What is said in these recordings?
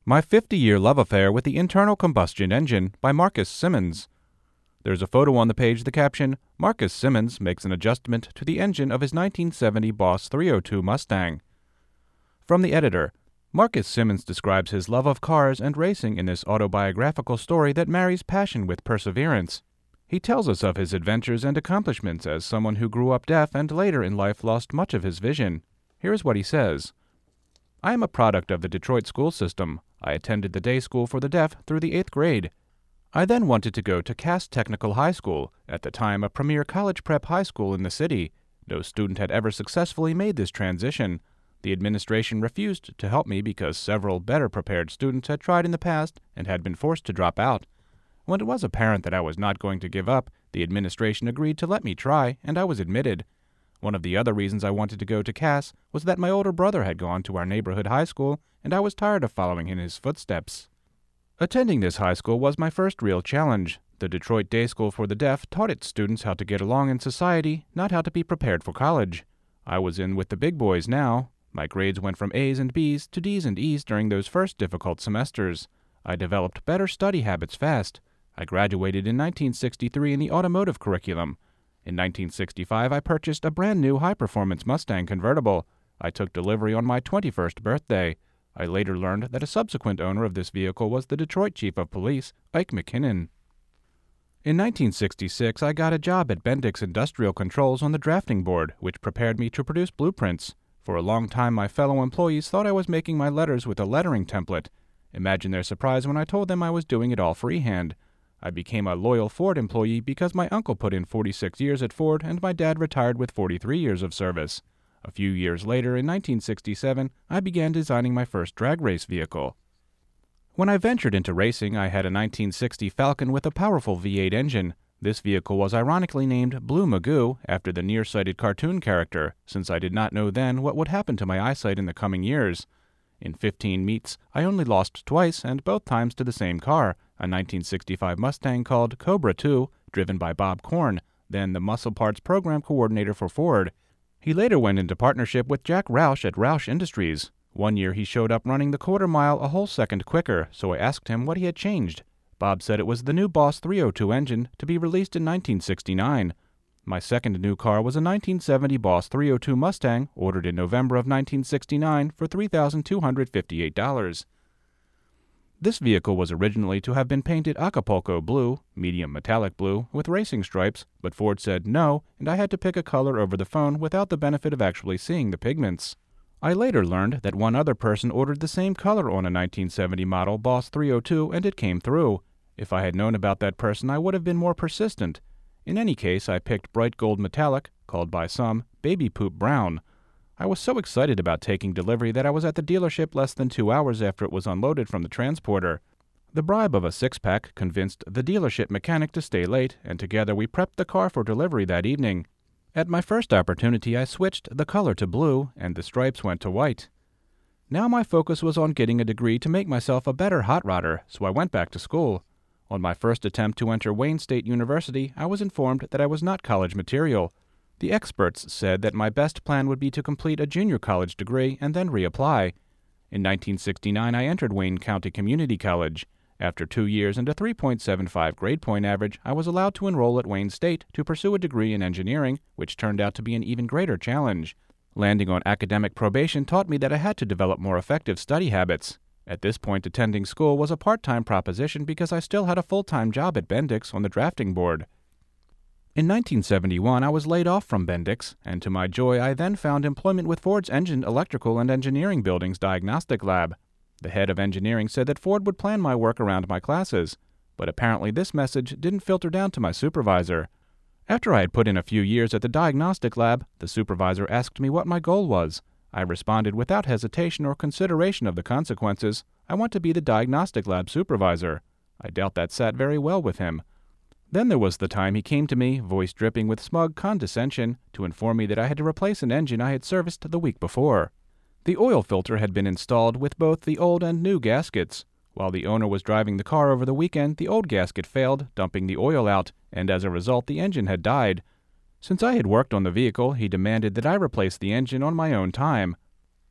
My 50-Year Love Affair with the Internal Combustion Engine by Marcus Simmons. There's a photo on the page, the caption, Marcus Simmons makes an adjustment to the engine of his 1970 Boss 302 Mustang. From the editor, Marcus Simmons describes his love of cars and racing in this autobiographical story that marries passion with perseverance. He tells us of his adventures and accomplishments as someone who grew up deaf and later in life lost much of his vision. Here's what he says. I am a product of the Detroit school system. I attended the day school for the deaf through the 8th grade. I then wanted to go to Cass Technical High School, at the time a premier college prep high school in the city. No student had ever successfully made this transition. The administration refused to help me because several better prepared students had tried in the past and had been forced to drop out. When it was apparent that I was not going to give up, the administration agreed to let me try, and I was admitted. One of the other reasons I wanted to go to Cass was that my older brother had gone to our neighborhood high school, and I was tired of following in his footsteps. Attending this high school was my first real challenge. The Detroit Day School for the Deaf taught its students how to get along in society, not how to be prepared for college. I was in with the big boys now. My grades went from A's and B's to D's and E's during those first difficult semesters. I developed better study habits fast. I graduated in 1963 in the automotive curriculum. In 1965, I purchased a brand new high-performance Mustang convertible. I took delivery on my 21st birthday. I later learned that a subsequent owner of this vehicle was the Detroit Chief of Police, Ike McKinnon. In 1966, I got a job at Bendix Industrial Controls on the drafting board, which prepared me to produce blueprints. For a long time, my fellow employees thought I was making my letters with a lettering template. Imagine their surprise when I told them I was doing it all freehand. I became a loyal Ford employee because my uncle put in 46 years at Ford and my dad retired with 43 years of service. A few years later, in 1967, I began designing my first drag race vehicle. When I ventured into racing, I had a 1960 Falcon with a powerful V8 engine. This vehicle was ironically named Blue Magoo after the nearsighted cartoon character, since I did not know then what would happen to my eyesight in the coming years. In 15 meets, I only lost twice, and both times to the same car, a 1965 Mustang called Cobra II, driven by Bob Korn, then the muscle parts program coordinator for Ford. He later went into partnership with Jack Roush at Roush Industries. One year he showed up running the quarter mile a whole second quicker, so I asked him what he had changed. Bob said it was the new Boss 302 engine to be released in 1969. My second new car was a 1970 Boss 302 Mustang, ordered in November of 1969 for $3,258. This vehicle was originally to have been painted Acapulco blue, medium metallic blue, with racing stripes, but Ford said no, and I had to pick a color over the phone without the benefit of actually seeing the pigments. I later learned that one other person ordered the same color on a 1970 model Boss 302 and it came through. If I had known about that person, I would have been more persistent. In any case, I picked bright gold metallic, called by some baby poop brown. I was so excited about taking delivery that I was at the dealership less than 2 hours after it was unloaded from the transporter. The bribe of a six-pack convinced the dealership mechanic to stay late, and together we prepped the car for delivery that evening. At my first opportunity, I switched the color to blue, and the stripes went to white. Now my focus was on getting a degree to make myself a better hot rodder, so I went back to school. On my first attempt to enter Wayne State University, I was informed that I was not college material. The experts said that my best plan would be to complete a junior college degree and then reapply. In 1969, I entered Wayne County Community College. After 2 years and a 3.75 grade point average, I was allowed to enroll at Wayne State to pursue a degree in engineering, which turned out to be an even greater challenge. Landing on academic probation taught me that I had to develop more effective study habits. At this point, attending school was a part-time proposition because I still had a full-time job at Bendix on the drafting board. In 1971, I was laid off from Bendix, and to my joy, I then found employment with Ford's Engine, Electrical, and Engineering Building's Diagnostic Lab. The head of engineering said that Ford would plan my work around my classes, but apparently this message didn't filter down to my supervisor. After I had put in a few years at the Diagnostic Lab, the supervisor asked me what my goal was. I responded without hesitation or consideration of the consequences. I want to be the Diagnostic Lab supervisor. I doubt that sat very well with him. Then there was the time he came to me, voice dripping with smug condescension, to inform me that I had to replace an engine I had serviced the week before. The oil filter had been installed with both the old and new gaskets. While the owner was driving the car over the weekend, the old gasket failed, dumping the oil out, and as a result the engine had died. Since I had worked on the vehicle, he demanded that I replace the engine on my own time.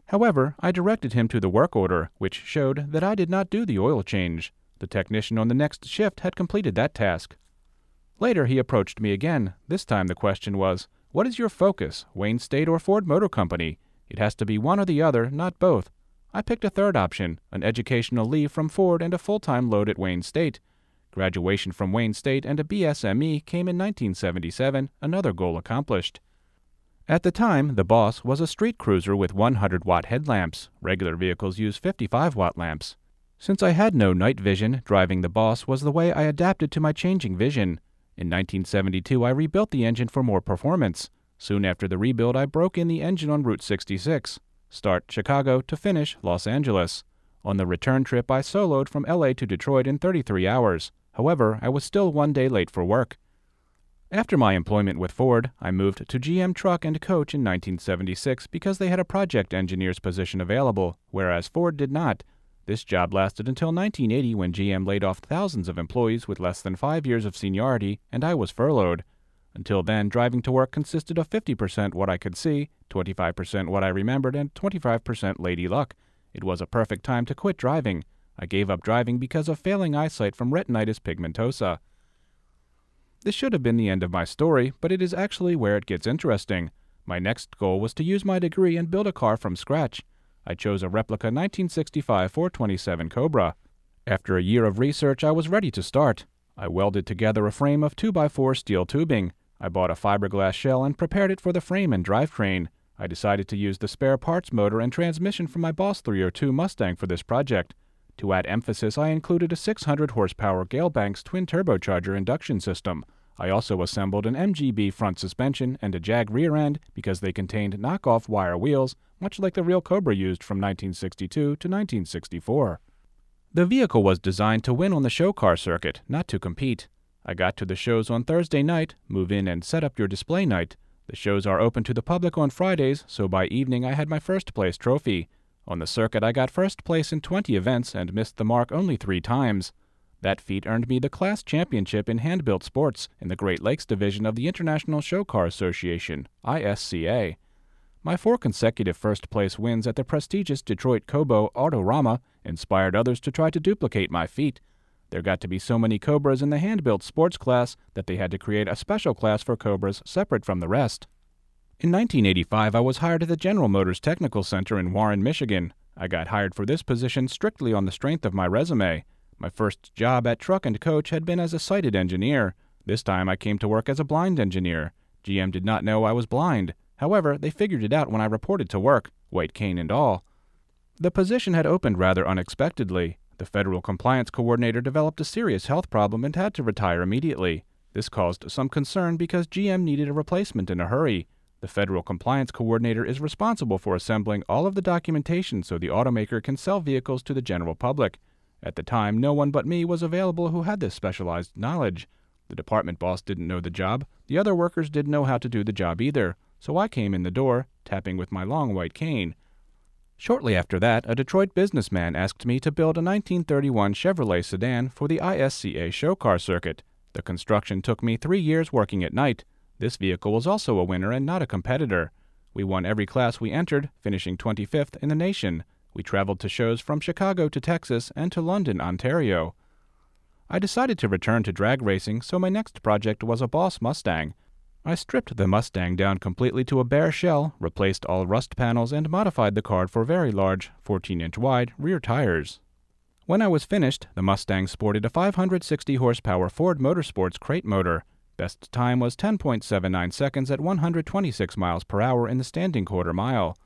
However, I directed him to the work order, which showed that I did not do the oil change. The technician on the next shift had completed that task. Later, he approached me again. This time the question was, "What is your focus, Wayne State or Ford Motor Company? It has to be one or the other, not both." I picked a third option, an educational leave from Ford and a full-time load at Wayne State. Graduation from Wayne State and a BSME came in 1977, another goal accomplished. At the time, the Boss was a street cruiser with 100-watt headlamps. Regular vehicles use 55-watt lamps. Since I had no night vision, driving the Boss was the way I adapted to my changing vision. In 1972, I rebuilt the engine for more performance. Soon after the rebuild, I broke in the engine on Route 66. Start Chicago to finish Los Angeles. On the return trip, I soloed from LA to Detroit in 33 hours. However, I was still one day late for work. After my employment with Ford, I moved to GM Truck and Coach in 1976 because they had a project engineer's position available, whereas Ford did not. This job lasted until 1980 when GM laid off thousands of employees with less than 5 years of seniority, and I was furloughed. Until then, driving to work consisted of 50% what I could see, 25% what I remembered, and 25% lady luck. It was a perfect time to quit driving. I gave up driving because of failing eyesight from retinitis pigmentosa. This should have been the end of my story, but it is actually where it gets interesting. My next goal was to use my degree and build a car from scratch. I chose a replica 1965 427 Cobra. After a year of research, I was ready to start. I welded together a frame of 2x4 steel tubing. I bought a fiberglass shell and prepared it for the frame and drivetrain. I decided to use the spare parts motor and transmission from my Boss 302 Mustang for this project. To add emphasis, I included a 600-horsepower Gale-Banks twin-turbocharger induction system. I also assembled an MGB front suspension and a Jag rear end because they contained knockoff wire wheels, much like the real Cobra used from 1962 to 1964. The vehicle was designed to win on the show car circuit, not to compete. I got to the shows on Thursday night, move in and set up your display night. The shows are open to the public on Fridays, so by evening I had my first place trophy. On the circuit I got first place in 20 events and missed the mark only 3 times. That feat earned me the class championship in hand-built sports in the Great Lakes division of the International Show Car Association, ISCA. My 4 consecutive first-place wins at the prestigious Detroit Cobo Autorama inspired others to try to duplicate my feat. There got to be so many Cobras in the hand-built sports class that they had to create a special class for Cobras separate from the rest. In 1985, I was hired at the General Motors Technical Center in Warren, Michigan. I got hired for this position strictly on the strength of my resume. My first job at Truck and Coach had been as a sighted engineer. This time I came to work as a blind engineer. GM did not know I was blind. However, they figured it out when I reported to work, white cane and all. The position had opened rather unexpectedly. The federal compliance coordinator developed a serious health problem and had to retire immediately. This caused some concern because GM needed a replacement in a hurry. The federal compliance coordinator is responsible for assembling all of the documentation so the automaker can sell vehicles to the general public. At the time, no one but me was available who had this specialized knowledge. The department boss didn't know the job. The other workers didn't know how to do the job either. So I came in the door, tapping with my long white cane. Shortly after that, a Detroit businessman asked me to build a 1931 Chevrolet sedan for the ISCA show car circuit. The construction took me 3 years working at night. This vehicle was also a winner and not a competitor. We won every class we entered, finishing 25th in the nation. We traveled to shows from Chicago to Texas and to London, Ontario. I decided to return to drag racing, so my next project was a Boss Mustang. I stripped the Mustang down completely to a bare shell, replaced all rust panels, and modified the car for very large, 14-inch wide, rear tires. When I was finished, the Mustang sported a 560-horsepower Ford Motorsports crate motor. Best time was 10.79 seconds at 126 miles per hour in the standing quarter mile.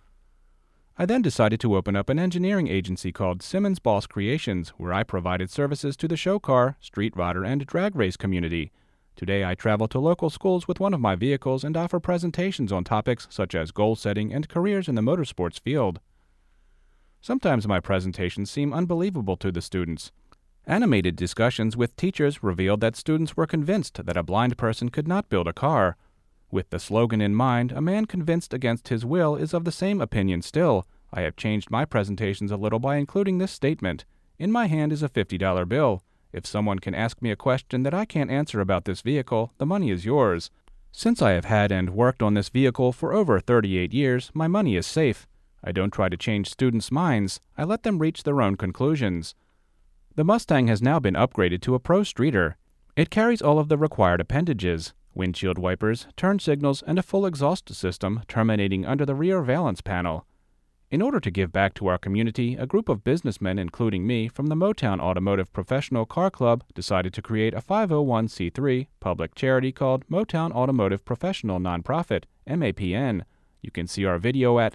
I then decided to open up an engineering agency called Simmons Boss Creations, where I provided services to the show car, street rodder, and drag race community. Today I travel to local schools with one of my vehicles and offer presentations on topics such as goal setting and careers in the motorsports field. Sometimes my presentations seem unbelievable to the students. Animated discussions with teachers revealed that students were convinced that a blind person could not build a car. With the slogan in mind, a man convinced against his will is of the same opinion still. I have changed my presentations a little by including this statement. In my hand is a $50 bill. If someone can ask me a question that I can't answer about this vehicle, the money is yours. Since I have had and worked on this vehicle for over 38 years, my money is safe. I don't try to change students' minds, I let them reach their own conclusions. The Mustang has now been upgraded to a Pro Streeter. It carries all of the required appendages: windshield wipers, turn signals, and a full exhaust system terminating under the rear valance panel. In order to give back to our community, a group of businessmen, including me, from the Motown Automotive Professional Car Club decided to create a 501c3 public charity called Motown Automotive Professional Nonprofit, MAPN. You can see our video at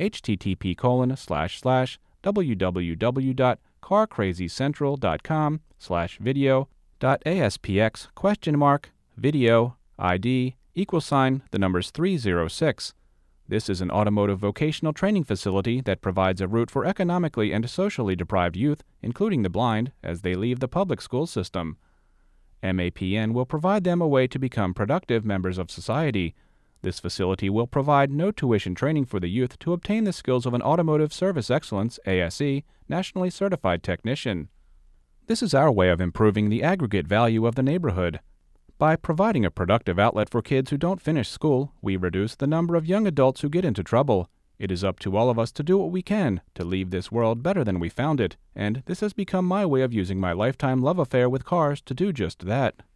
http://www.carcrazycentral.com/video.aspx?video ID = 306. This is an automotive vocational training facility that provides a route for economically and socially deprived youth, including the blind, as they leave the public school system. MAPN will provide them a way to become productive members of society. This facility will provide no tuition training for the youth to obtain the skills of an Automotive Service Excellence (ASE) nationally certified technician. This is our way of improving the aggregate value of the neighborhood. By providing a productive outlet for kids who don't finish school, we reduce the number of young adults who get into trouble. It is up to all of us to do what we can to leave this world better than we found it, and this has become my way of using my lifetime love affair with cars to do just that.